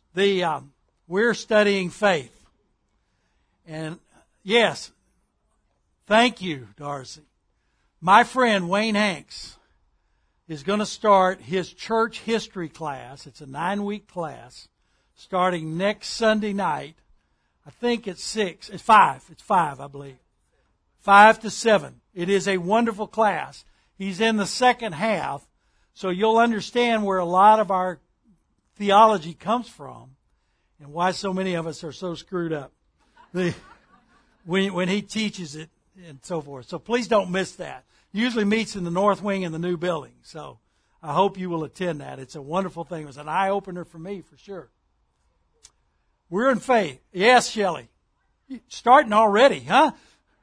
We're studying faith. And yes, thank you, Darcy. My friend Wayne Hanks is going to start his church history class. It's a 9-week class starting next Sunday night. I think it's 6. It's 5. It's 5, I believe. 5 to 7. It is a wonderful class. He's in the second half, so you'll understand where a lot of our theology comes from and why so many of us are so screwed up when he teaches it and so forth. So please don't miss that. Usually meets in the north wing in the new building. So I hope you will attend that. It's a wonderful thing. It was an eye-opener for me, for sure. We're in faith. Yes, Shelley. Starting already, huh?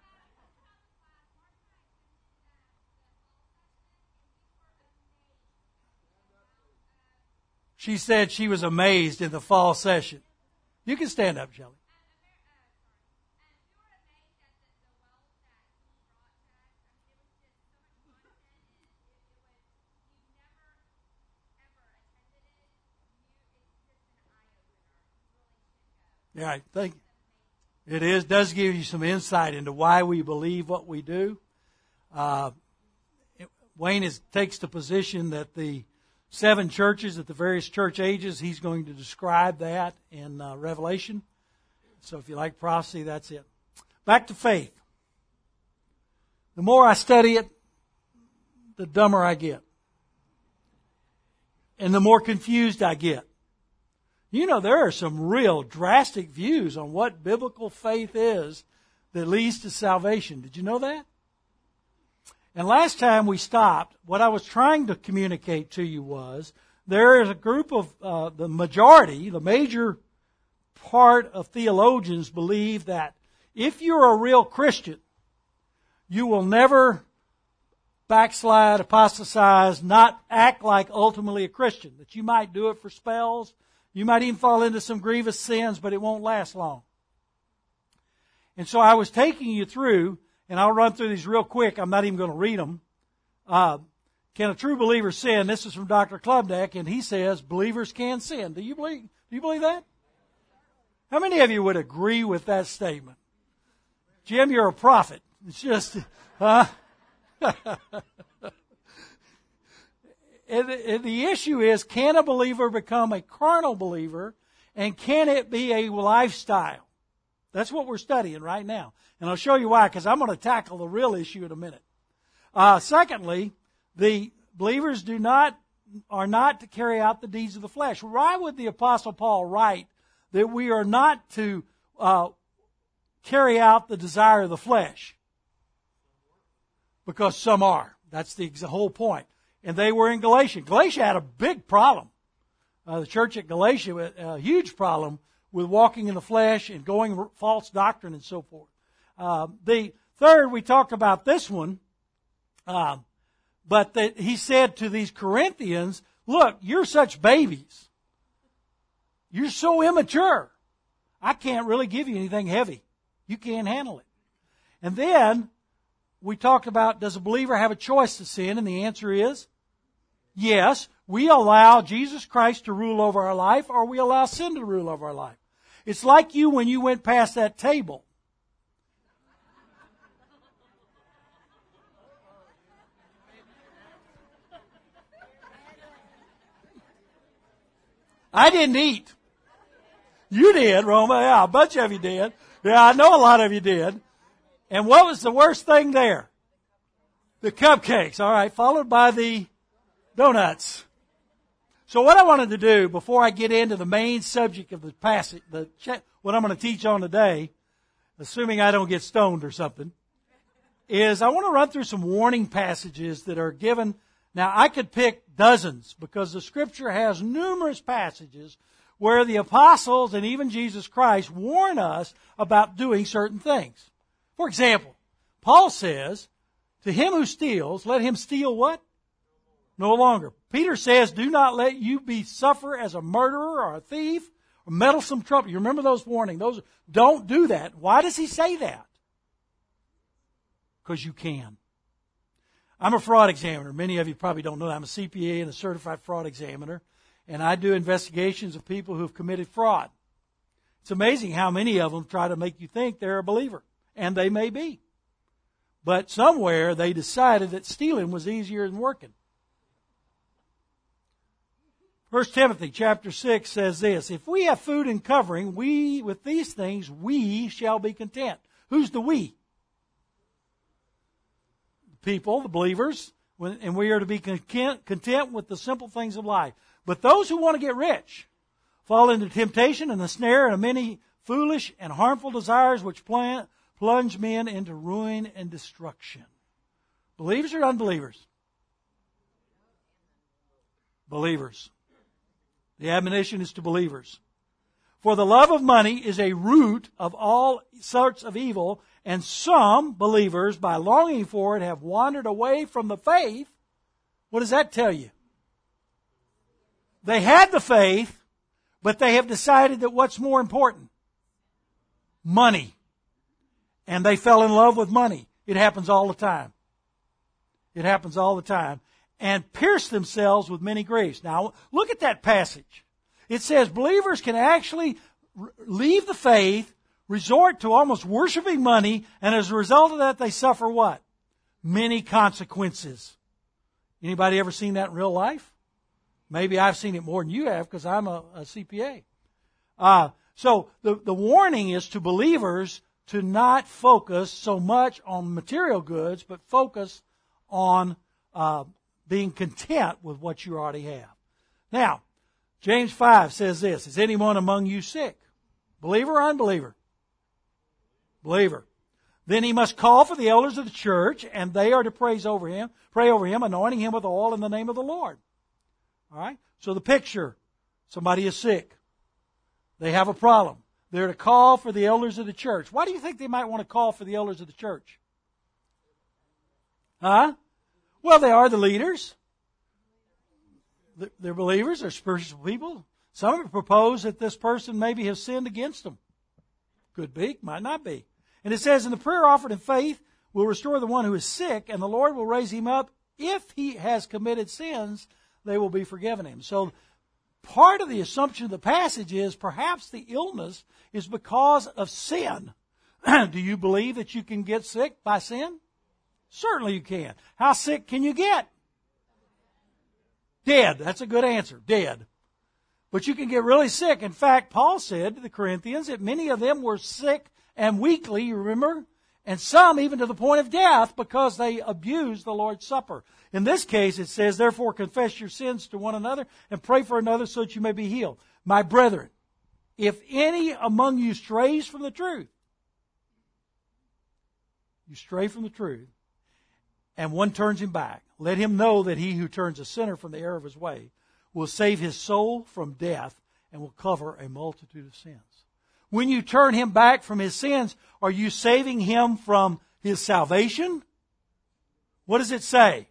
She said she was amazed in the fall session. You can stand up, Shelley. Yeah, I think it does give you some insight into why we believe what we do. Wayne takes the position that the 7 churches at the various church ages, he's going to describe that in Revelation. So if you like prophecy, that's it. Back to faith. The more I study it, the dumber I get. And the more confused I get. You know, there are some real drastic views on what biblical faith is that leads to salvation. Did you know that? And last time we stopped, what I was trying to communicate to you was there is a group of the majority, the major part of theologians believe that if you're a real Christian, you will never backslide, apostatize, not act like ultimately a Christian. That you might do it for spells. You might even fall into some grievous sins, but it won't last long. And so I was taking you through, and I'll run through these real quick. I'm not even going to read them. Can a true believer sin? This is from Dr. Klubnik, and he says believers can sin. Do you believe that? How many of you would agree with that statement? Jim, you're a prophet. It's just, And the issue is, can a believer become a carnal believer, and can it be a lifestyle? That's what we're studying right now. And I'll show you why, because I'm going to tackle the real issue in a minute. Secondly, the believers are not to carry out the deeds of the flesh. Why would the Apostle Paul write that we are not to carry out the desire of the flesh? Because some are. That's the whole point. And they were in Galatia. Galatia had a big problem. The church at Galatia, a huge problem with walking in the flesh and going false doctrine and so forth. The third, we talked about this one, but that he said to these Corinthians, look, you're such babies. You're so immature. I can't really give you anything heavy. You can't handle it. And then we talked about, does a believer have a choice to sin? And the answer is yes. We allow Jesus Christ to rule over our life, or we allow sin to rule over our life. It's like you when you went past that table. I didn't eat. You did, Roma. Yeah, a bunch of you did. Yeah, I know a lot of you did. And what was the worst thing there? The cupcakes, all right, followed by the donuts. So what I wanted to do before I get into the main subject of the passage, what I'm going to teach on today, assuming I don't get stoned or something, is I want to run through some warning passages that are given. Now, I could pick dozens because the Scripture has numerous passages where the apostles and even Jesus Christ warn us about doing certain things. For example, Paul says, to him who steals, let him steal what? No longer. Peter says, do not let you be suffer as a murderer or a thief or meddlesome trouble. You remember those warnings? Don't do that. Why does he say that? Because you can. I'm a fraud examiner. Many of you probably don't know that. I'm a CPA and a certified fraud examiner. and I do investigations of people who have committed fraud. It's amazing how many of them try to make you think they're a believer, and they may be. But somewhere they decided that stealing was easier than working. 1 Timothy chapter 6 says this, if we have food and covering, with these things we shall be content. Who's the we? People, the believers, and we are to be content with the simple things of life. But those who want to get rich fall into temptation and the snare and many foolish and harmful desires which plunge men into ruin and destruction. Believers or unbelievers? Believers. The admonition is to believers. For the love of money is a root of all sorts of evil, and some believers, by longing for it, have wandered away from the faith. What does that tell you? They had the faith, but they have decided that what's more important? Money. And they fell in love with money. It happens all the time. It happens all the time. And pierced themselves with many griefs. Now, look at that passage. It says believers can actually leave the faith, resort to almost worshiping money, and as a result of that, they suffer what? Many consequences. Anybody ever seen that in real life? Maybe I've seen it more than you have because I'm a CPA. So the warning is to believers to not focus so much on material goods, but focus on being content with what you already have. Now, James 5 says this, is anyone among you sick? Believer or unbeliever? Believer. Then he must call for the elders of the church, and they are to pray over him, anointing him with oil in the name of the Lord. All right? So the picture, somebody is sick. They have a problem. They're to call for the elders of the church. Why do you think they might want to call for the elders of the church? Huh? Well, they are the leaders. They're believers. They're spiritual people. Some have proposed that this person maybe has sinned against them. Could be, might not be. And it says, and the prayer offered in faith will restore the one who is sick, and the Lord will raise him up. If he has committed sins, they will be forgiven him. So part of the assumption of the passage is perhaps the illness is because of sin. Do you believe that you can get sick by sin? Certainly you can. How sick can you get? Dead. That's a good answer. Dead. But you can get really sick. In fact, Paul said to the Corinthians that many of them were sick and weakly, you remember? And some even to the point of death because they abused the Lord's Supper. In this case, it says, therefore confess your sins to one another and pray for another so that you may be healed. My brethren, if any among you strays from the truth, you stray from the truth, and one turns him back, let him know that he who turns a sinner from the error of his way will save his soul from death and will cover a multitude of sins. When you turn him back from his sins, are you saving him from his salvation? What does it say?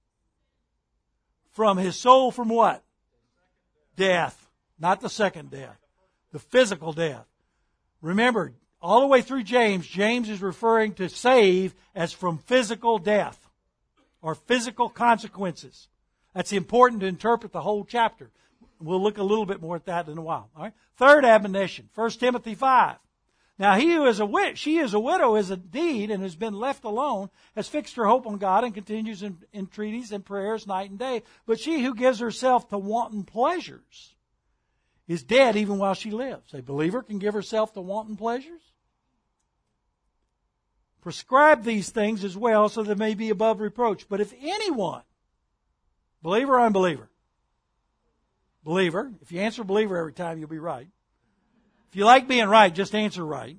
From his soul from what? Death. Not the second death. The physical death. Remember, all the way through James, James is referring to save as from physical death or physical consequences. That's important to interpret the whole chapter. We'll look a little bit more at that in a while. All right. Third admonition, 1 Timothy 5. Now he who is she is a widow is indeed and has been left alone, has fixed her hope on God and continues in entreaties and prayers night and day. But she who gives herself to wanton pleasures is dead even while she lives. A believer can give herself to wanton pleasures. Prescribe these things as well so they may be above reproach. But if anyone, believer or unbeliever? Believer. If you answer believer every time, you'll be right. If you like being right, just answer right.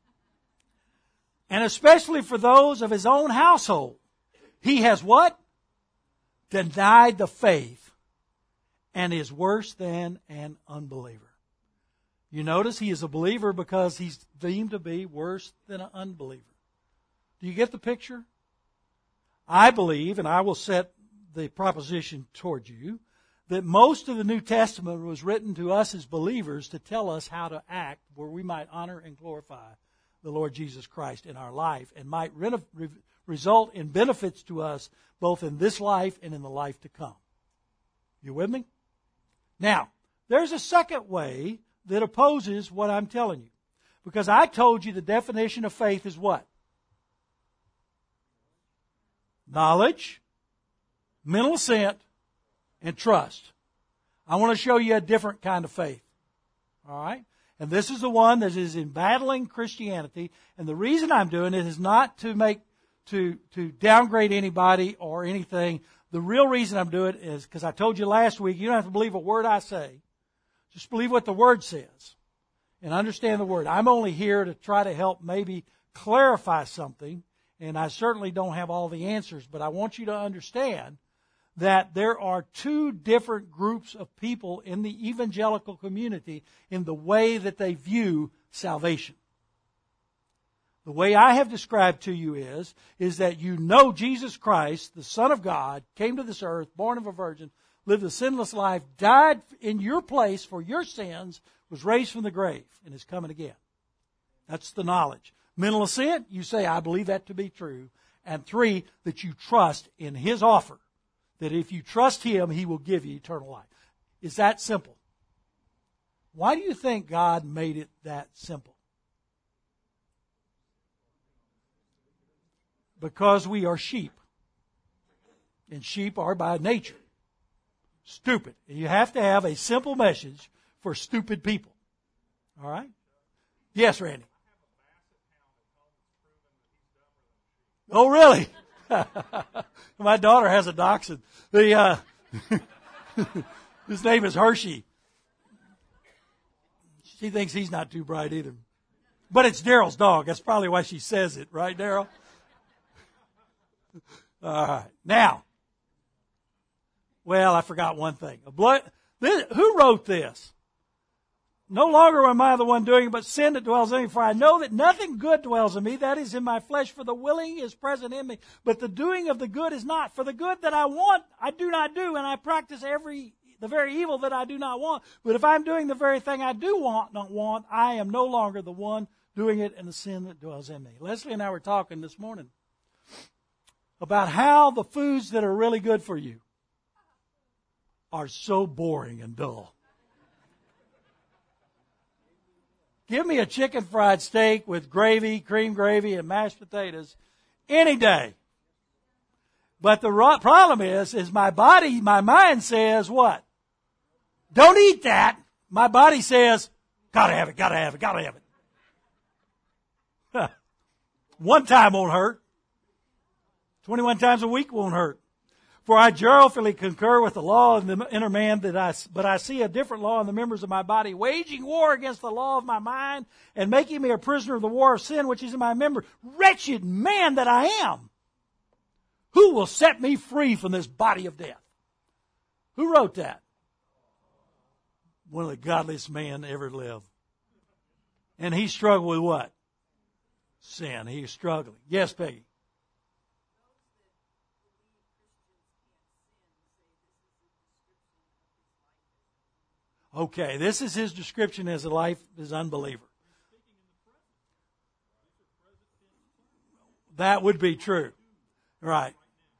And especially for those of his own household, he has what? Denied the faith and is worse than an unbeliever. You notice he is a believer because he's deemed to be worse than an unbeliever. Do you get the picture? I believe, and I will set the proposition toward you, that most of the New Testament was written to us as believers to tell us how to act where we might honor and glorify the Lord Jesus Christ in our life and might result in benefits to us both in this life and in the life to come. You with me? Now, there's a second way that opposes what I'm telling you. Because I told you the definition of faith is what? Knowledge, mental assent, and trust. I want to show you a different kind of faith. All right? And this is the one that is in battling Christianity. And the reason I'm doing it is not to downgrade anybody or anything. The real reason I'm doing it is because I told you last week, you don't have to believe a word I say. Just believe what the Word says. And understand the Word. I'm only here to try to help maybe clarify something. And I certainly don't have all the answers. But I want you to understand that there are two different groups of people in the evangelical community in the way that they view salvation. The way I have described to you is that you know Jesus Christ, the Son of God, came to this earth, born of a virgin, lived a sinless life, died in your place for your sins, was raised from the grave, and is coming again. That's the knowledge. Mental assent, you say, I believe that to be true. And 3, that you trust in His offer. That if you trust Him, He will give you eternal life. Is that simple? Why do you think God made it that simple? Because we are sheep. And sheep are by nature stupid. And you have to have a simple message for stupid people. All right? Yes, Randy. Oh, really? My daughter has a dachshund. His name is Hershey. She thinks he's not too bright either. But it's Daryl's dog. That's probably why she says it. Right, Daryl? All right. Now, well, I forgot one thing. Who wrote this? No longer am I the one doing it, but sin that dwells in me. For I know that nothing good dwells in me, that is in my flesh, for the willing is present in me. But the doing of the good is not. For the good that I want, I do not do, and I practice the very evil that I do not want. But if I'm doing the very thing I do not want, I am no longer the one doing it, and the sin that dwells in me. Leslie and I were talking this morning about how the foods that are really good for you are so boring and dull. Give me a chicken fried steak with gravy, cream gravy, and mashed potatoes any day. But the problem is my mind says what? Don't eat that. My body says, gotta have it, gotta have it, gotta have it. One time won't hurt. 21 times a week won't hurt. For I joyfully concur with the law of the inner man, but I see a different law in the members of my body, waging war against the law of my mind, and making me a prisoner of the war of sin, which is in my member. Wretched man that I am! Who will set me free from this body of death? Who wrote that? One of the godliest men ever lived. And he struggled with what? Sin. He was struggling. Yes, Peggy. Okay, this is his description as a life as unbeliever. That would be true. Right.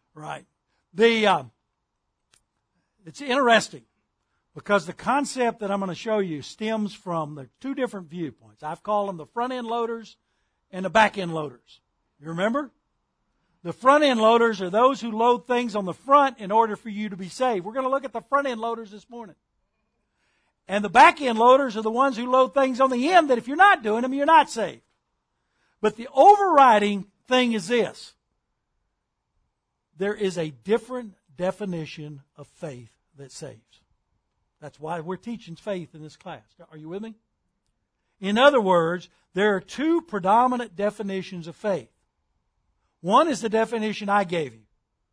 It's interesting because the concept that I'm going to show you stems from the two different viewpoints. I've called them the front end loaders and the back end loaders. You remember? The front end loaders are those who load things on the front in order for you to be saved. We're going to look at the front end loaders this morning. And the back end loaders are the ones who load things on the end that if you're not doing them, you're not saved. But the overriding thing is this. There is a different definition of faith that saves. That's why we're teaching faith in this class. Are you with me? In other words, there are two predominant definitions of faith. One is the definition I gave you.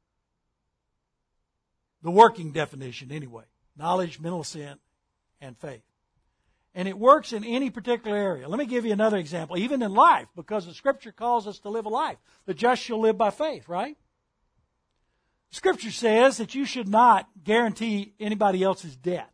The working definition, anyway. Knowledge, mental assent, and faith. And it works in any particular area. Let me give you another example. Even in life, because the Scripture calls us to live a life. The just shall live by faith, right? Scripture says that you should not guarantee anybody else's debt.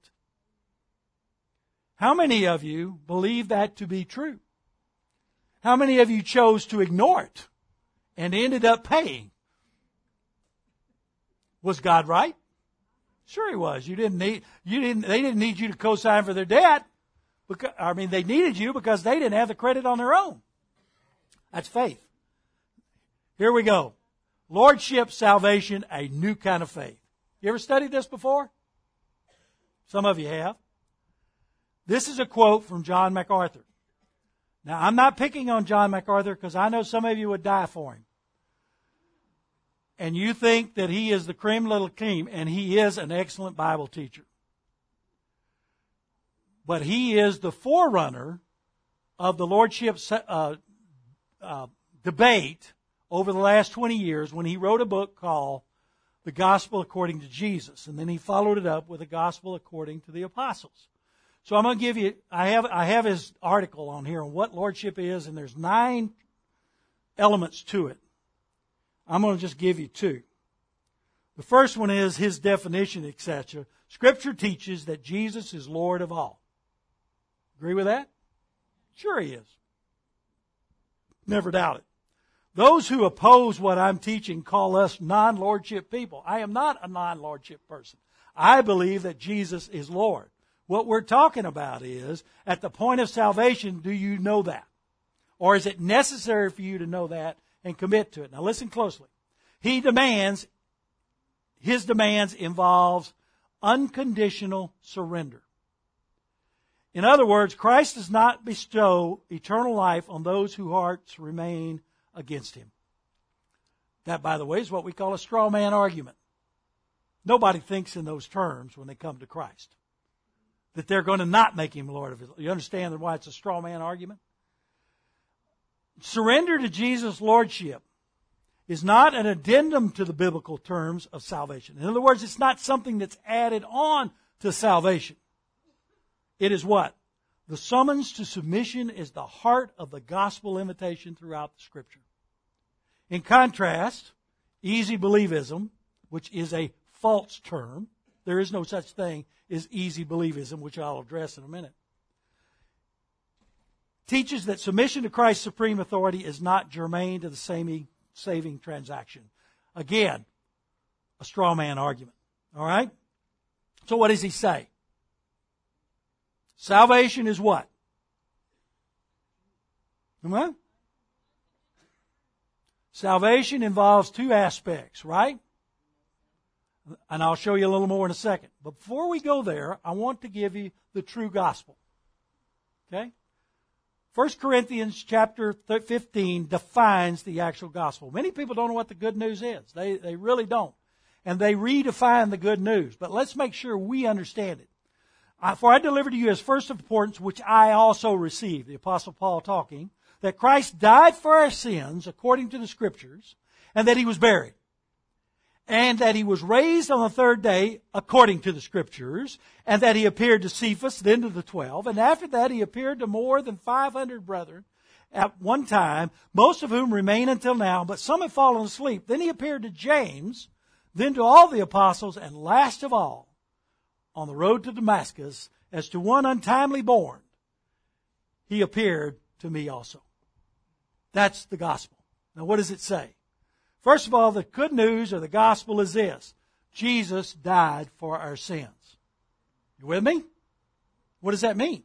How many of you believe that to be true? How many of you chose to ignore it and ended up paying? Was God right? Sure he was. They didn't need you to co-sign for their debt. They needed you because they didn't have the credit on their own. That's faith. Here we go. Lordship, salvation, a new kind of faith. You ever studied this before? Some of you have. This is a quote from John MacArthur. Now, I'm not picking on John MacArthur because I know some of you would die for him. And you think that he is the cream de la creme, and he is an excellent Bible teacher. But he is the forerunner of the Lordship debate over the last 20 years when he wrote a book called The Gospel According to Jesus. And then he followed it up with the Gospel According to the Apostles. So I'm going to give you, I have his article on here on what Lordship is, and there's 9 elements to it. I'm going to just give you 2. The first one is his definition, etc. Scripture teaches that Jesus is Lord of all. Agree with that? Sure he is. Never doubt it. Those who oppose what I'm teaching call us non-lordship people. I am not a non-lordship person. I believe that Jesus is Lord. What we're talking about is, at the point of salvation, do you know that? Or is it necessary for you to know that and commit to it? Now listen closely. His demands involves unconditional surrender. In other words, Christ does not bestow eternal life on those whose hearts remain against Him. That, by the way, is what we call a straw man argument. Nobody thinks in those terms when they come to Christ, that they're going to not make Him Lord of His life. You understand why it's a straw man argument? Surrender to Jesus' Lordship is not an addendum to the biblical terms of salvation. In other words, it's not something that's added on to salvation. It is what? The summons to submission is the heart of the gospel invitation throughout the Scripture. In contrast, easy believism, which is a false term, there is no such thing as easy believism, which I'll address in a minute, teaches that submission to Christ's supreme authority is not germane to the saving transaction. Again, a straw man argument. All right? So what does he say? Salvation is what? Well, salvation involves 2 aspects, right? And I'll show you a little more in a second. But before we go there, I want to give you the true gospel. Okay? 1 Corinthians chapter 15 defines the actual gospel. Many people don't know what the good news is. They really don't. And they redefine the good news. But let's make sure we understand it. For I delivered to you as first of importance, which I also received, the Apostle Paul talking, that Christ died for our sins according to the Scriptures, and that He was buried. And that He was raised on the 3rd day according to the Scriptures, and that He appeared to Cephas, then to the 12, and after that He appeared to more than 500 brethren at one time, most of whom remain until now, but some have fallen asleep. Then He appeared to James, then to all the apostles, and last of all, on the road to Damascus, as to one untimely born, He appeared to me also. That's the gospel. Now what does it say? First of all, the good news or the gospel is this. Jesus died for our sins. You with me? What does that mean?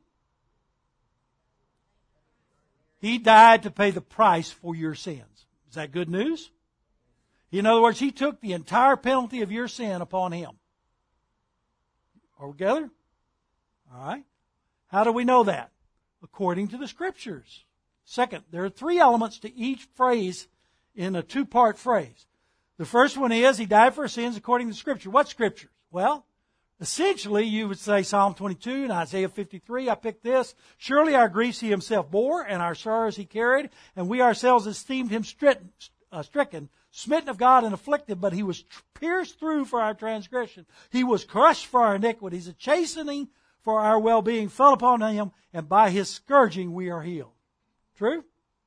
He died to pay the price for your sins. Is that good news? In other words, He took the entire penalty of your sin upon Him. Are we together? All right. How do we know that? According to the Scriptures. Second, there are 3 elements to each phrase in a 2-part phrase. The first one is He died for our sins according to Scripture. What Scriptures? Well, essentially you would say Psalm 22 and Isaiah 53. I picked this. Surely our griefs He Himself bore, and our sorrows He carried, and we ourselves esteemed Him stricken, smitten of God and afflicted, but He was pierced through for our transgression. He was crushed for our iniquities. A chastening for our well-being fell upon Him, and by His scourging we are healed. True?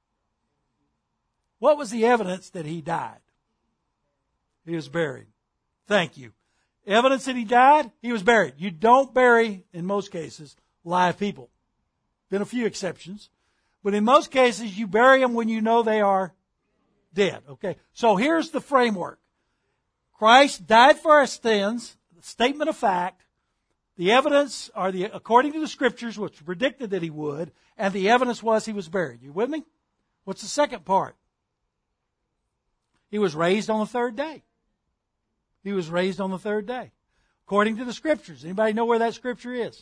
What was the evidence that He died? He was buried. Thank you. Evidence that He died? He was buried. You don't bury, in most cases, live people. Been a few exceptions. But in most cases, you bury them when you know they are dead. Okay. So here's the framework. Christ died for our sins statement of fact, the evidence, according to the Scriptures, which predicted that he would, and the evidence was he was buried. You with me? What's the second part? He was raised on the third day. He was raised on the third day. According to the Scriptures. Anybody know where that Scripture is?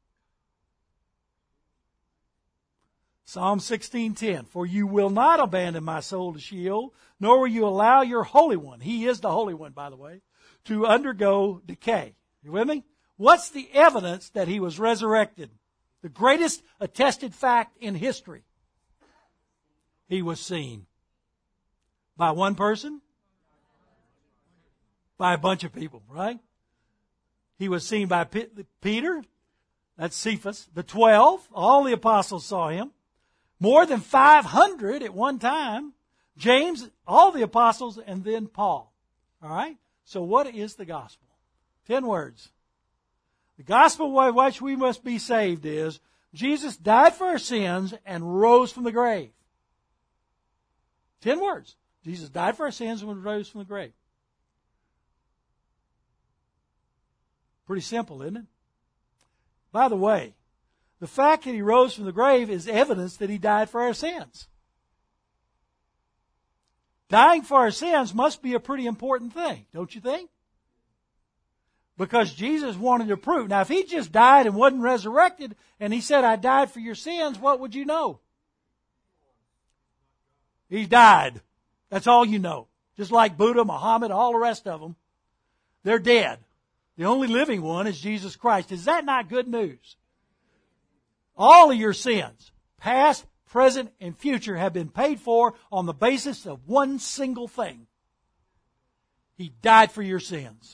Psalm 16:10. For you will not abandon my soul to Sheol, nor will you allow your Holy One, He is the Holy One, by the way, to undergo decay. You with me? What's the evidence that He was resurrected? The greatest attested fact in history. He was seen. By one person? By a bunch of people, right? He was seen by Peter. That's Cephas. The 12. All the apostles saw Him. More than 500 at one time. James, all the apostles, and then Paul. All right? So what is the gospel? 10 words. The gospel by which we must be saved is Jesus died for our sins and rose from the grave. 10 words. Jesus died for our sins and rose from the grave. Pretty simple, isn't it? By the way, the fact that He rose from the grave is evidence that He died for our sins. Dying for our sins must be a pretty important thing, don't you think? Because Jesus wanted to prove. Now, if He just died and wasn't resurrected, and He said, I died for your sins, what would you know? He died. That's all you know. Just like Buddha, Muhammad, all the rest of them. They're dead. The only living one is Jesus Christ. Is that not good news? All of your sins, past, present, and future, have been paid for on the basis of one single thing. He died for your sins.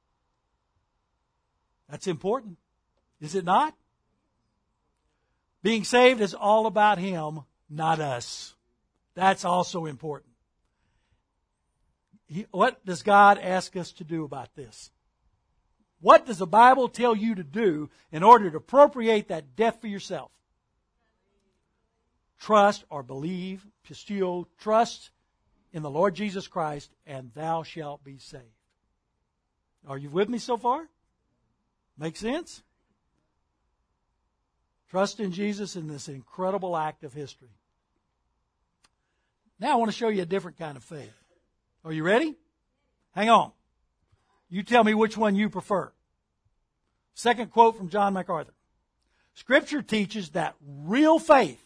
That's important. Is it not? Being saved is all about Him, not us. That's also important. What does God ask us to do about this? What does the Bible tell you to do in order to appropriate that death for yourself? Trust or believe, pisteuo, trust in the Lord Jesus Christ, and thou shalt be saved. Are you with me so far? Make sense? Trust in Jesus in this incredible act of history. Now I want to show you a different kind of faith. Are you ready? Hang on. You tell me which one you prefer. Second quote from John MacArthur. Scripture teaches that real faith.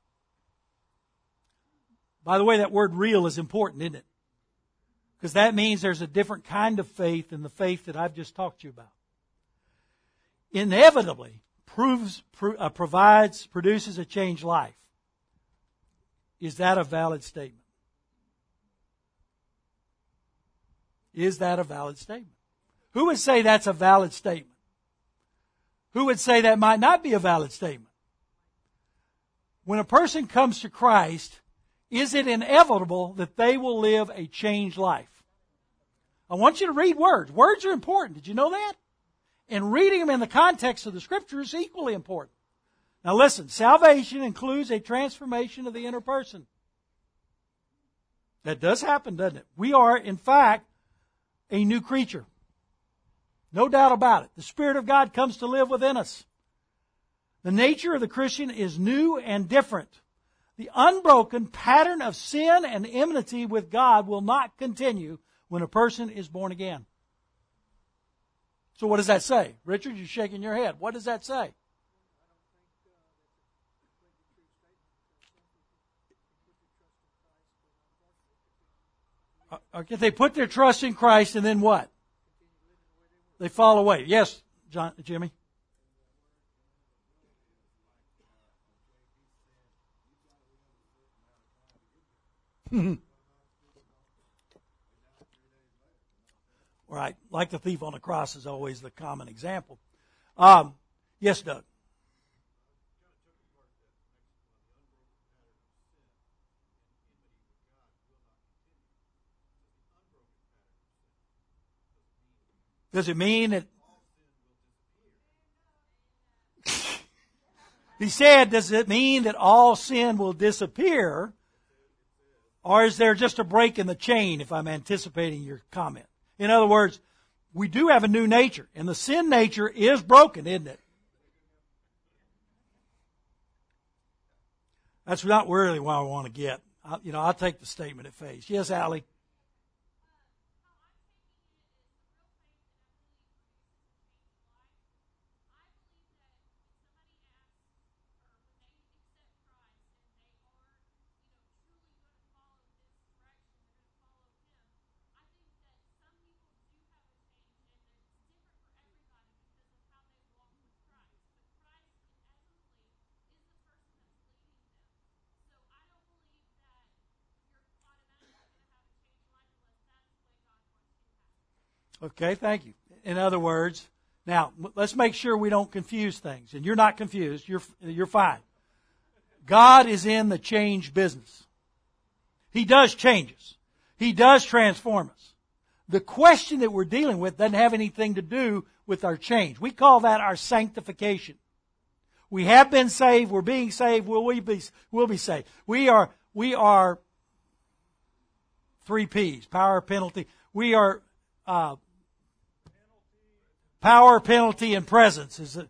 By the way, that word real is important, isn't it? Because that means there's a different kind of faith than the faith that I've just talked to you about. Inevitably produces a changed life. Is that a valid statement? Is that a valid statement? Who would say that's a valid statement? Who would say that might not be a valid statement? When a person comes to Christ, is it inevitable that they will live a changed life? I want you to read words. Words are important. Did you know that? And reading them in the context of the Scripture is equally important. Now listen, salvation includes a transformation of the inner person. That does happen, doesn't it? We are, in fact, a new creature. No doubt about it. The Spirit of God comes to live within us. The nature of the Christian is new and different. The unbroken pattern of sin and enmity with God will not continue when a person is born again. So what does that say? Richard, you're shaking your head. What does that say? Okay, they put their trust in Christ and then what? They fall away. Yes, Jimmy. Right, like the thief on the cross is always the common example. Yes, Doug. Does it mean that... He said, does it mean that all sin will disappear? Or is there just a break in the chain, if I'm anticipating your comment? In other words, we do have a new nature. And the sin nature is broken, isn't it? That's not really what I want to get. I'll take the statement at face. Yes, Allie? Okay, thank you. In other words, now let's make sure we don't confuse things. And you're not confused. You're fine. God is in the change business. He does change us. He does transform us. The question that we're dealing with doesn't have anything to do with our change. We call that our sanctification. We have been saved. We're being saved. We'll be saved. We are 3 P's. Power, penalty. We are power, penalty, and presence. The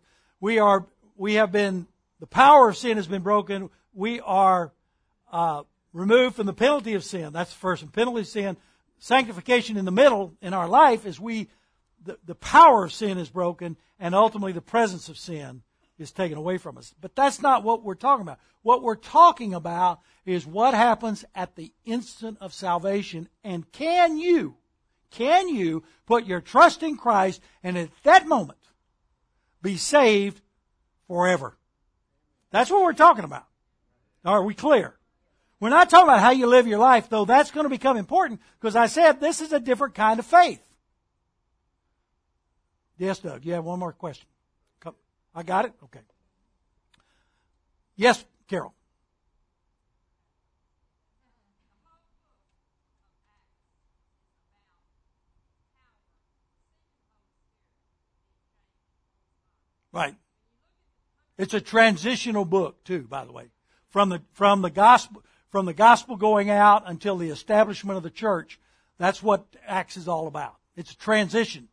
power of sin has been broken. We are removed from the penalty of sin. That's the first. And penalty of sin. Sanctification in the middle in our life is the power of sin is broken, and ultimately the presence of sin is taken away from us. But that's not what we're talking about. What we're talking about is what happens at the instant of salvation. And can you put your trust in Christ and at that moment be saved forever? That's what we're talking about. Are we clear? We're not talking about how you live your life, though that's going to become important, because I said this is a different kind of faith. Yes, Doug, you have one more question. I got it? Okay. Yes, Carol. Right. It's a transitional book too, by the way. From the gospel going out until the establishment of the church, that's what Acts is all about. It's a transition.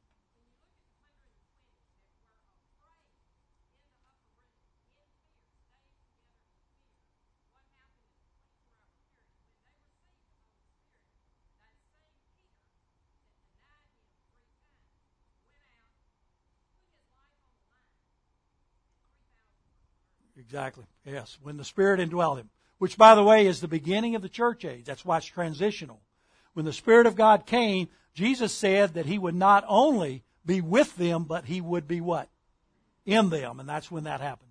Exactly. Yes. When the Spirit indwelled him. Which, by the way, is the beginning of the church age. That's why it's transitional. When the Spirit of God came, Jesus said that He would not only be with them, but He would be what? In them. And that's when that happened.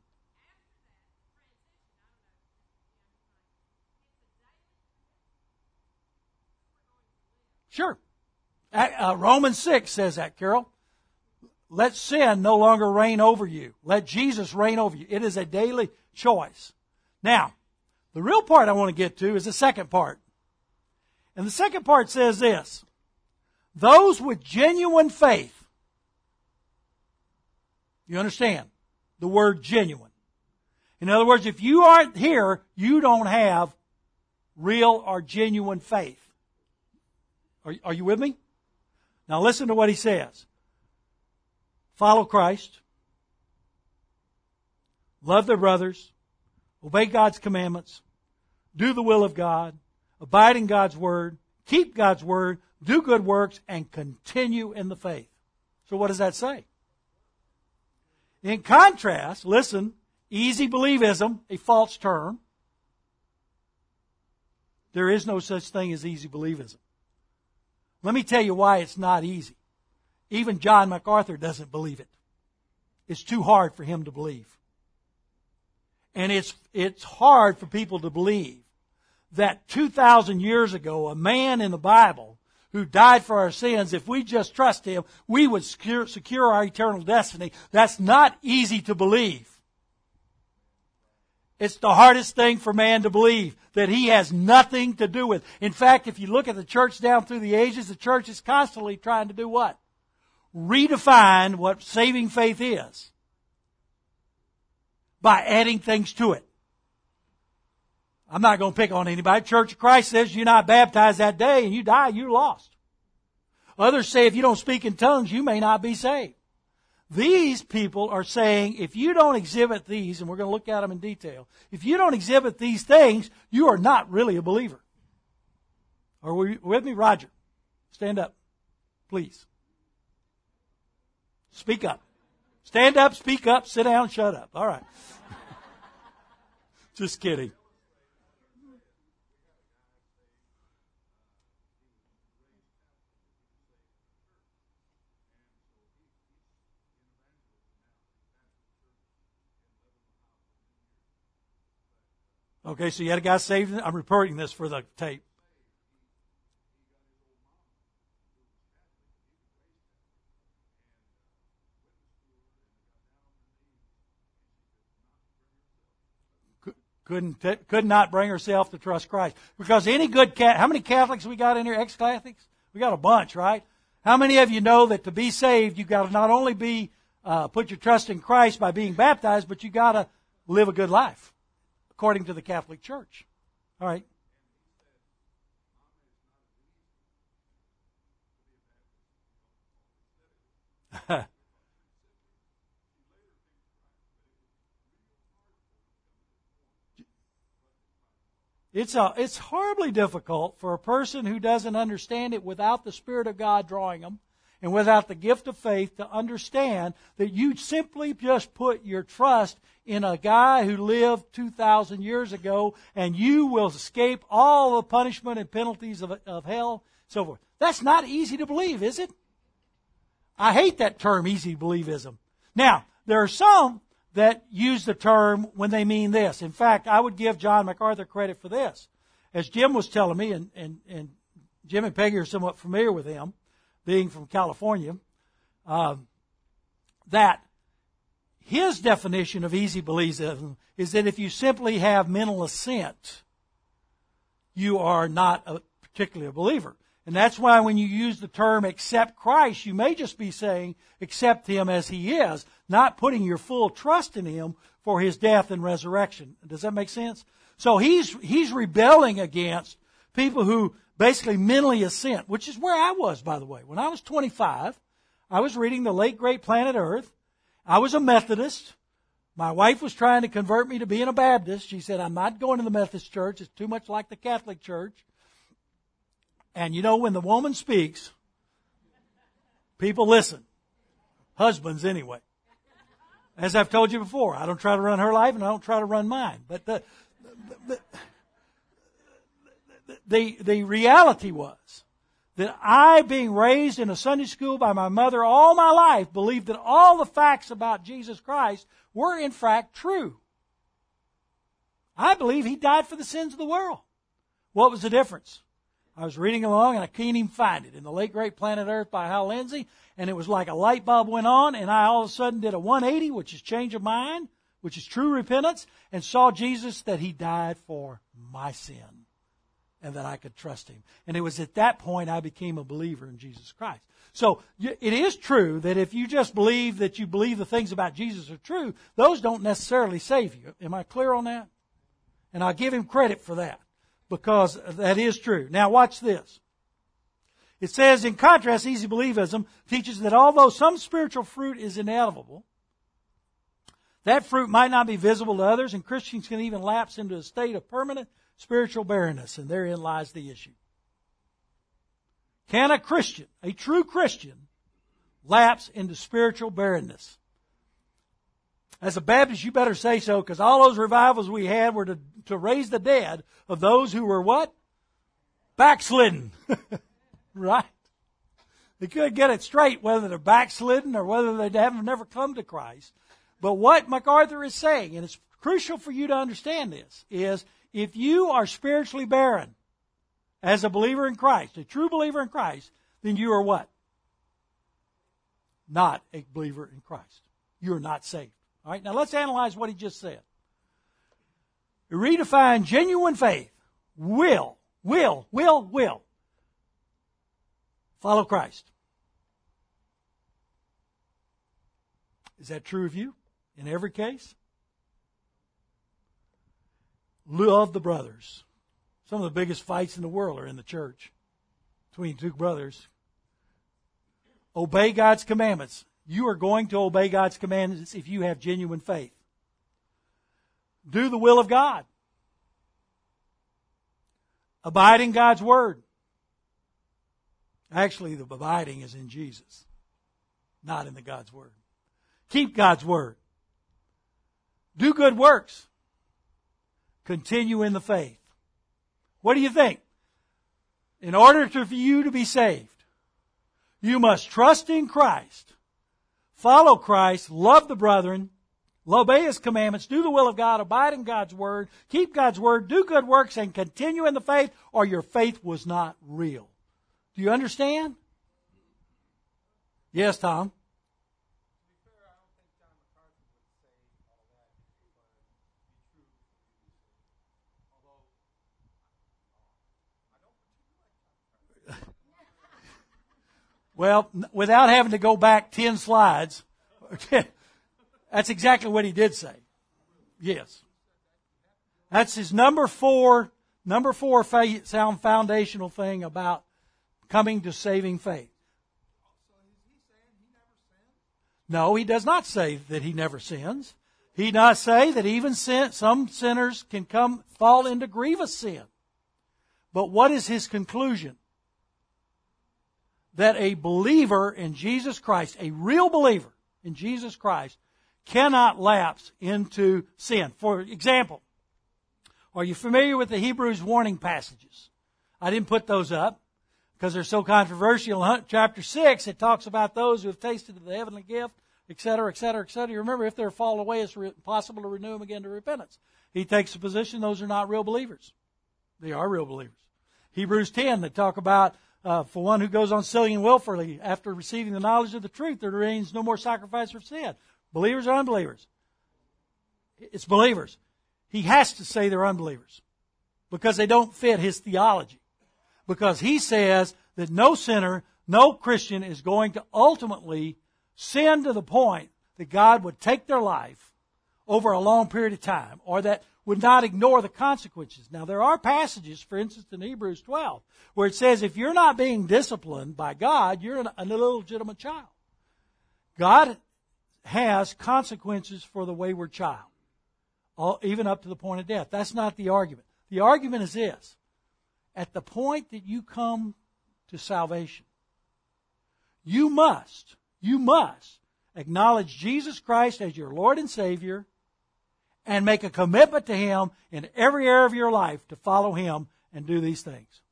Sure. Romans 6 says that, Carol. Let sin no longer reign over you. Let Jesus reign over you. It is a daily choice. Now, the real part I want to get to is the second part. And the second part says this. Those with genuine faith. You understand? The word genuine. In other words, if you aren't here, you don't have real or genuine faith. Are you with me? Now listen to what he says. Follow Christ. Love their brothers. Obey God's commandments. Do the will of God. Abide in God's word. Keep God's word. Do good works. And continue in the faith. So what does that say? In contrast, listen, easy believism, a false term. There is no such thing as easy believism. Let me tell you why it's not easy. Even John MacArthur doesn't believe it. It's too hard for him to believe. And it's hard for people to believe that 2,000 years ago, a man in the Bible who died for our sins, if we just trust Him, we would secure our eternal destiny. That's not easy to believe. It's the hardest thing for man to believe, that he has nothing to do with. In fact, if you look at the church down through the ages, the church is constantly trying to do what? Redefine what saving faith is by adding things to it. I'm not going to pick on anybody. Church of Christ says you're not baptized that day and you die, you're lost. Others say if you don't speak in tongues, you may not be saved. These people are saying if you don't exhibit these, and we're going to look at them in detail, if you don't exhibit these things, you are not really a believer. Are we with me? Roger, stand up, please. Speak up. Stand up, speak up, sit down, shut up. All right. Just kidding. Okay, so you had a guy saved. I'm reporting this for the tape. Could not bring herself to trust Christ. Because any good how many Catholics we got in here? Ex-Catholics? We got a bunch, right? How many of you know that to be saved, you've got to not only put your trust in Christ by being baptized, but you got to live a good life, according to the Catholic Church. All right. It's horribly difficult for a person who doesn't understand it without the Spirit of God drawing them and without the gift of faith to understand that you simply just put your trust in a guy who lived 2,000 years ago and you will escape all the punishment and penalties of hell, so forth. That's not easy to believe, is it? I hate that term, easy believism. Now, there are some that use the term when they mean this. In fact, I would give John MacArthur credit for this. As Jim was telling me, and Jim and Peggy are somewhat familiar with him, being from California, that his definition of easy believism is that if you simply have mental assent, you are not particularly a believer. And that's why when you use the term accept Christ, you may just be saying accept Him as He is, not putting your full trust in Him for His death and resurrection. Does that make sense? So he's rebelling against people who basically mentally assent, which is where I was, by the way. When I was 25, I was reading the late great Planet Earth. I was a Methodist. My wife was trying to convert me to being a Baptist. She said, I'm not going to the Methodist church. It's too much like the Catholic church. And you know, when the woman speaks, people listen. Husbands, anyway. As I've told you before, I don't try to run her life and I don't try to run mine. But the reality was that I, being raised in a Sunday school by my mother all my life, believed that all the facts about Jesus Christ were in fact true. I believe He died for the sins of the world. What was the difference? I was reading along and I couldn't even find it in the late great Planet Earth by Hal Lindsey, and it was like a light bulb went on and I all of a sudden did a 180, which is change of mind, which is true repentance, and saw Jesus, that He died for my sin and that I could trust Him. And it was at that point I became a believer in Jesus Christ. So it is true that if you just believe that you believe the things about Jesus are true, those don't necessarily save you. Am I clear on that? And I'll give Him credit for that, because that is true. Now watch this. It says, in contrast, easy believism teaches that although some spiritual fruit is inevitable, that fruit might not be visible to others, and Christians can even lapse into a state of permanent spiritual barrenness, and therein lies the issue. Can a Christian, a true Christian, lapse into spiritual barrenness? As a Baptist, you better say so, because all those revivals we had were to raise the dead of those who were what? Backslidden. Right? They couldn't get it straight whether they're backslidden or whether they haven't never come to Christ. But what MacArthur is saying, and it's crucial for you to understand this, is if you are spiritually barren as a believer in Christ, a true believer in Christ, then you are what? Not a believer in Christ. You are not saved. All right, now let's analyze what he just said. Redefine genuine faith. Will follow Christ. Is that true of you in every case? Love the brothers. Some of the biggest fights in the world are in the church between two brothers Obey God's commandments. You are going to obey God's commandments if you have genuine faith. Do the will of God. Abide in God's Word. Actually, the abiding is in Jesus, not in the God's Word. Keep God's Word. Do good works. Continue in the faith. What do you think? In order for you to be saved, you must trust in Christ, follow Christ, love the brethren, obey His commandments, do the will of God, abide in God's Word, keep God's Word, do good works, and continue in the faith, or your faith was not real. Do you understand? Yes, Tom? Well, without having to go back 10 slides, that's exactly what he did say. Yes. That's his number four sound foundational thing about coming to saving faith. No, he does not say that he never sins. He does say that even some sinners can fall into grievous sin. But what is his conclusion? That a believer in Jesus Christ, a real believer in Jesus Christ, cannot lapse into sin. For example, are you familiar with the Hebrews warning passages? I didn't put those up because they're so controversial. Chapter 6, it talks about those who have tasted of the heavenly gift, etc., etc., etc. You remember, if they're fall away, it's possible to renew them again to repentance. He takes the position those are not real believers. They are real believers. Hebrews 10, they talk about for one who goes on sinning willfully after receiving the knowledge of the truth, there remains no more sacrifice for sin. Believers or unbelievers? It's believers. He has to say they're unbelievers because they don't fit his theology. Because he says that no sinner, no Christian is going to ultimately sin to the point that God would take their life over a long period of time, or that would not ignore the consequences. Now, there are passages, for instance, in Hebrews 12, where it says if you're not being disciplined by God, you're an illegitimate child. God has consequences for the wayward child, even up to the point of death. That's not the argument. The argument is this. At the point that you come to salvation, you must acknowledge Jesus Christ as your Lord and Savior and make a commitment to Him in every area of your life to follow Him and do these things.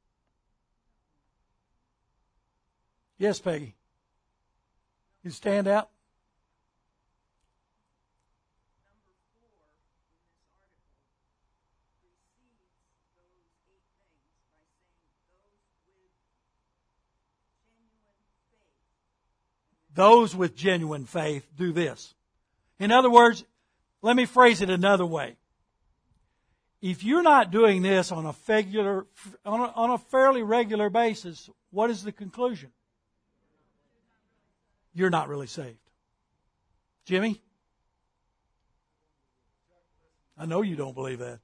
Yes, Peggy. You stand out. Those with genuine faith do this. In other words, let me phrase it another way. If you're not doing this on a fairly regular basis, what is the conclusion? You're not really saved. Jimmy? I know you don't believe that.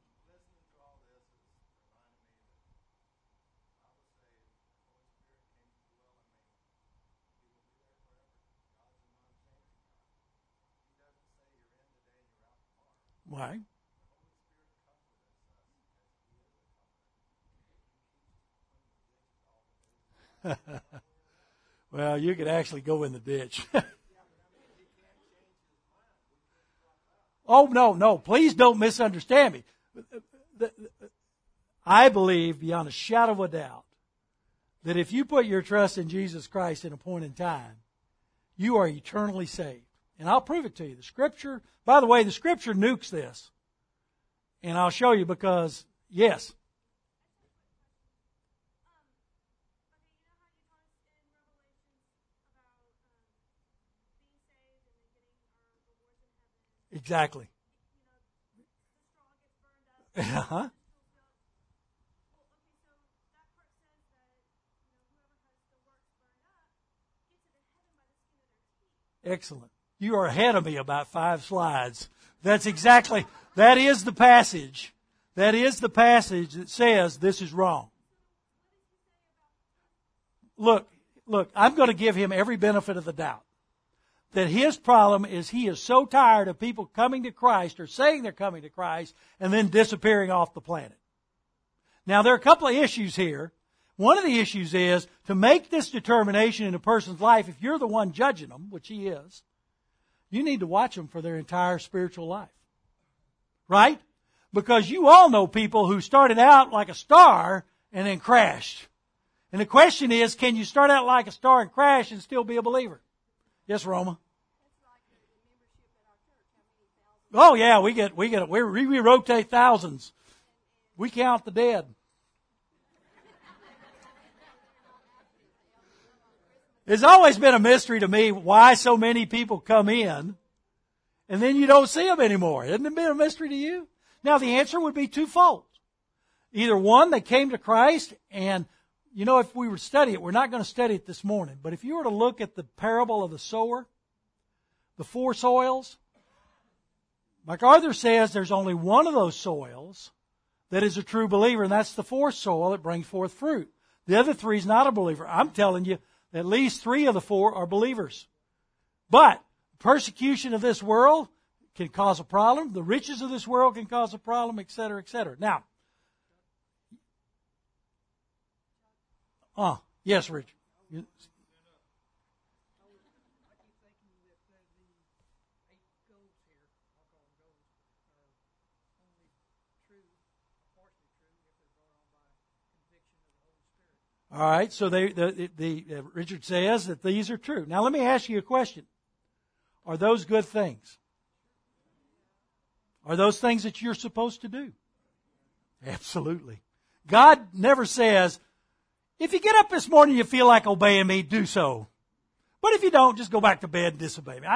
Why? Well, you could actually go in the ditch. Oh, no, please don't misunderstand me. I believe beyond a shadow of a doubt that if you put your trust in Jesus Christ in a point in time, you are eternally saved. And I'll prove it to you. The Scripture, by the way, the Scripture nukes this. And I'll show you because, yes. Exactly. Uh-huh. Excellent. You are ahead of me about 5 slides. That is the passage. That is the passage that says this is wrong. Look, look, I'm going to give him every benefit of the doubt. That his problem is he is so tired of people coming to Christ or saying they're coming to Christ and then disappearing off the planet. Now, there are a couple of issues here. One of the issues is to make this determination in a person's life, if you're the one judging them, which he is, you need to watch them for their entire spiritual life. Right? Because you all know people who started out like a star and then crashed. And the question is, can you start out like a star and crash and still be a believer? Yes, Roma. Oh yeah, we rotate thousands. We count the dead. It's always been a mystery to me why so many people come in and then you don't see them anymore. Hasn't it been a mystery to you? Now the answer would be twofold. Either one, they came to Christ, and you know, if we were to study it, we're not going to study it this morning, but if you were to look at the parable of the sower, the four soils, MacArthur says there's only one of those soils that is a true believer, and that's the fourth soil that brings forth fruit. The other three is not a believer. I'm telling you, at least three of the four are believers. But persecution of this world can cause a problem. The riches of this world can cause a problem, etc., etc. Now, yes, Richard. All right, so Richard says that these are true. Now let me ask you a question. Are those good things? Are those things that you're supposed to do? Absolutely. God never says, if you get up this morning and you feel like obeying me, do so. But if you don't, just go back to bed and disobey me.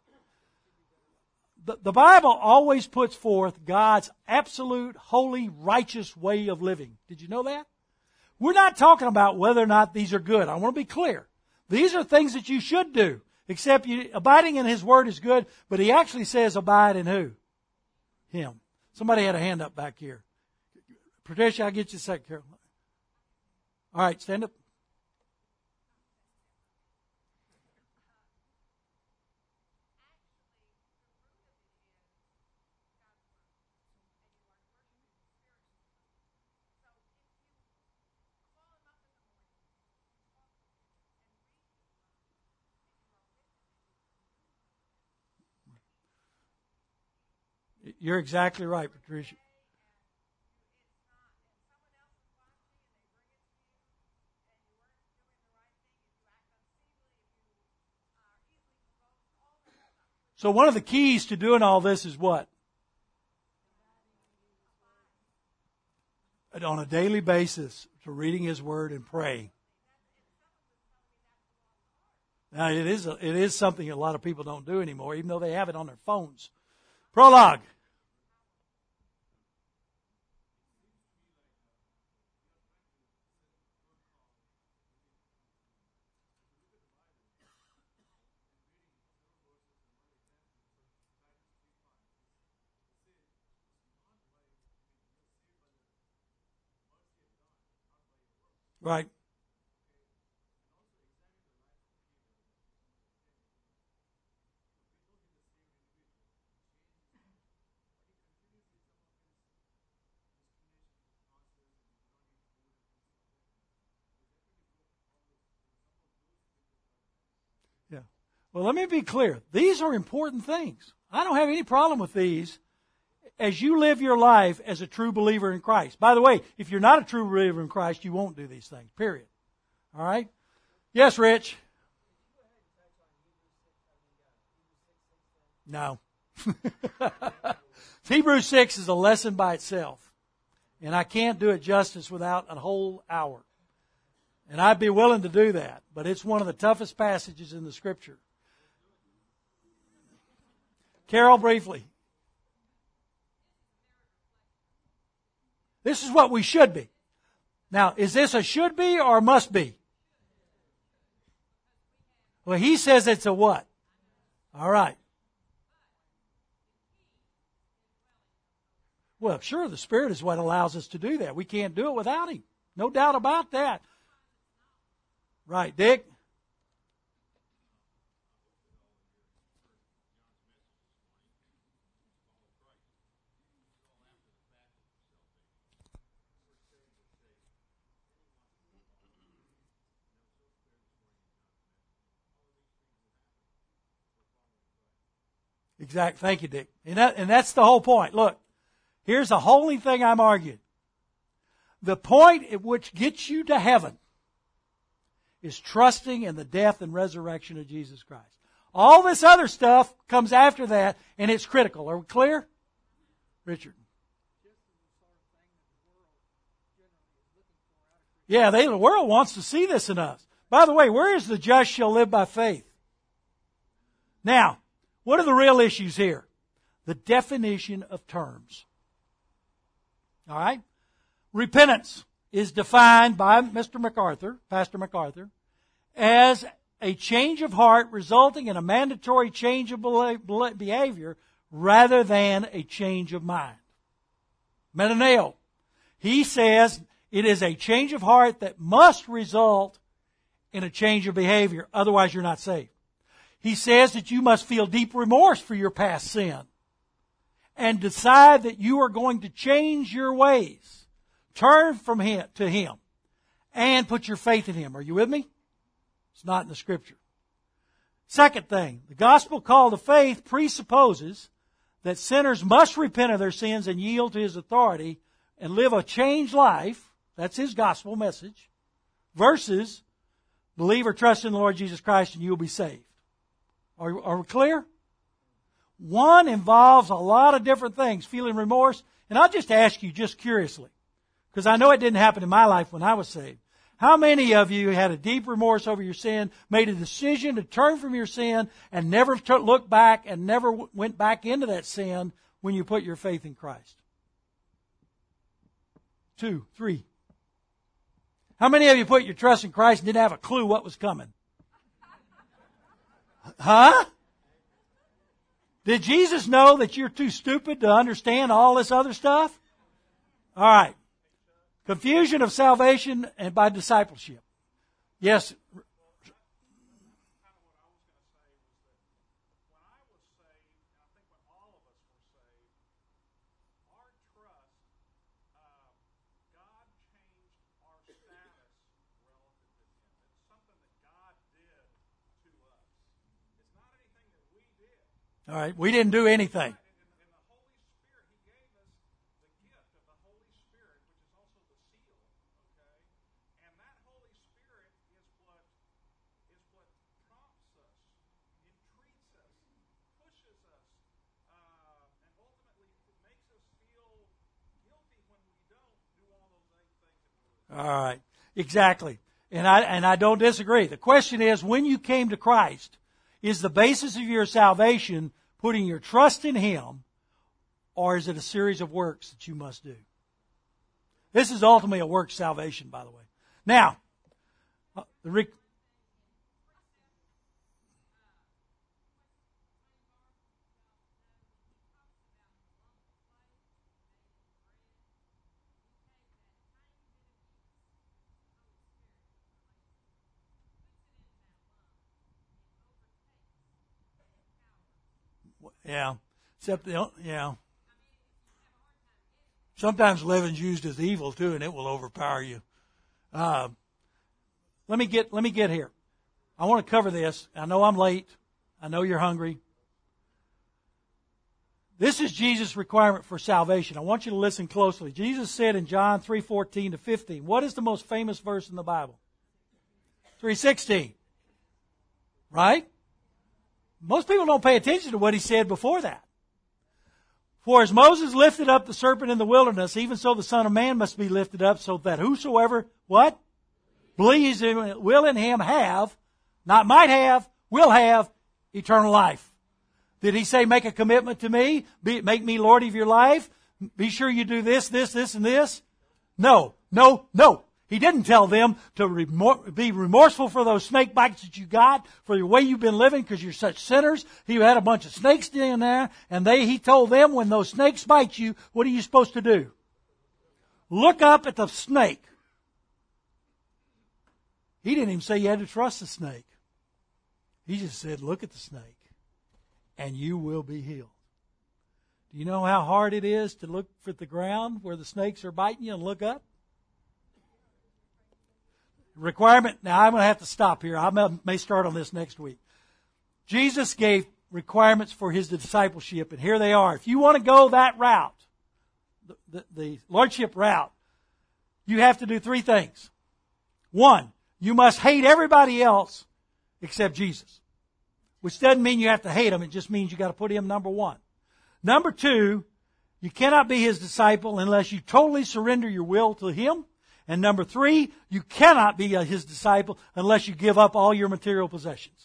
The Bible always puts forth God's absolute, holy, righteous way of living. Did you know that? We're not talking about whether or not these are good. I want to be clear. These are things that you should do. Except abiding in His Word is good, but He actually says abide in who? Him. Somebody had a hand up back here. Patricia, I'll get you a second, Carol. All right, stand up. You're exactly right, Patricia. So one of the keys to doing all this is what? On a daily basis, to reading His Word and praying. Now, it is something a lot of people don't do anymore, even though they have it on their phones. Prologue. Right. Yeah. Well, let me be clear. These are important things. I don't have any problem with these as you live your life as a true believer in Christ. By the way, if you're not a true believer in Christ, you won't do these things, period. All right? Yes, Rich? No. Hebrews 6 is a lesson by itself. And I can't do it justice without a whole hour. And I'd be willing to do that. But it's one of the toughest passages in the Scripture. Carol, briefly. This is what we should be. Now, is this a should be or a must be? Well, he says it's a what? All right. Well, sure, the Spirit is what allows us to do that. We can't do it without Him. No doubt about that. Right, Dick? Exactly. Thank you, Dick. And that's the whole point. Look, here's the only thing I'm arguing. The point at which gets you to heaven is trusting in the death and resurrection of Jesus Christ. All this other stuff comes after that, and it's critical. Are we clear? Richard. Yeah, the world wants to see this in us. By the way, where is the just shall live by faith? Now, what are the real issues here? The definition of terms. All right? Repentance is defined by Pastor MacArthur, as a change of heart resulting in a mandatory change of behavior rather than a change of mind. Metanoeo. He says it is a change of heart that must result in a change of behavior. Otherwise, you're not saved. He says that you must feel deep remorse for your past sin and decide that you are going to change your ways. Turn from Him to Him and put your faith in Him. Are you with me? It's not in the Scripture. Second thing, the gospel call to faith presupposes that sinners must repent of their sins and yield to His authority and live a changed life. That's His gospel message. Versus believe or trust in the Lord Jesus Christ and you'll be saved. Are we clear? One involves a lot of different things, feeling remorse. And I'll just ask you just curiously, because I know it didn't happen in my life when I was saved. How many of you had a deep remorse over your sin, made a decision to turn from your sin, and never looked back and never went back into that sin when you put your faith in Christ? 2, 3. How many of you put your trust in Christ and didn't have a clue what was coming? Huh? Did Jesus know that you're too stupid to understand all this other stuff? All right. Confusion of salvation and by discipleship. Yes. All right. We didn't do anything. All right. Exactly. And I don't disagree. The question is, when you came to Christ, is the basis of your salvation putting your trust in Him, or is it a series of works that you must do? This is ultimately a work salvation, by the way. Now, yeah. Except, yeah. Sometimes leaven's used as evil too, and it will overpower you. Let me get here. I want to cover this. I know I'm late. I know you're hungry. This is Jesus' requirement for salvation. I want you to listen closely. Jesus said in John 3:14 to 15, what is the most famous verse in the Bible? 3:16. Right? Most people don't pay attention to what He said before that. For as Moses lifted up the serpent in the wilderness, even so the Son of Man must be lifted up, so that whosoever, what? Believes will in Him have, not might have, will have eternal life. Did He say, make a commitment to me? Make me Lord of your life? Be sure you do this, this, this, and this? No, no, no. He didn't tell them to be remorseful for those snake bites that you got, for the way you've been living because you're such sinners. He had a bunch of snakes in there, and He told them when those snakes bite you, what are you supposed to do? Look up at the snake. He didn't even say you had to trust the snake. He just said, look at the snake, and you will be healed. Do you know how hard it is to look at the ground where the snakes are biting you and look up? Requirement. Now I'm going to have to stop here. I may start on this next week. Jesus gave requirements for his discipleship, and here they are. If you want to go that route, the lordship route, you have to do three things. One, you must hate everybody else except Jesus, which doesn't mean you have to hate him. It just means you got to put him number one. Number two, you cannot be his disciple unless you totally surrender your will to him. And number three, you cannot be his disciple unless you give up all your material possessions.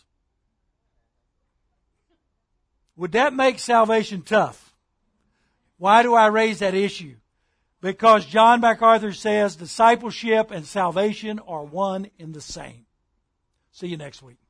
Would that make salvation tough? Why do I raise that issue? Because John MacArthur says discipleship and salvation are one and the same. See you next week.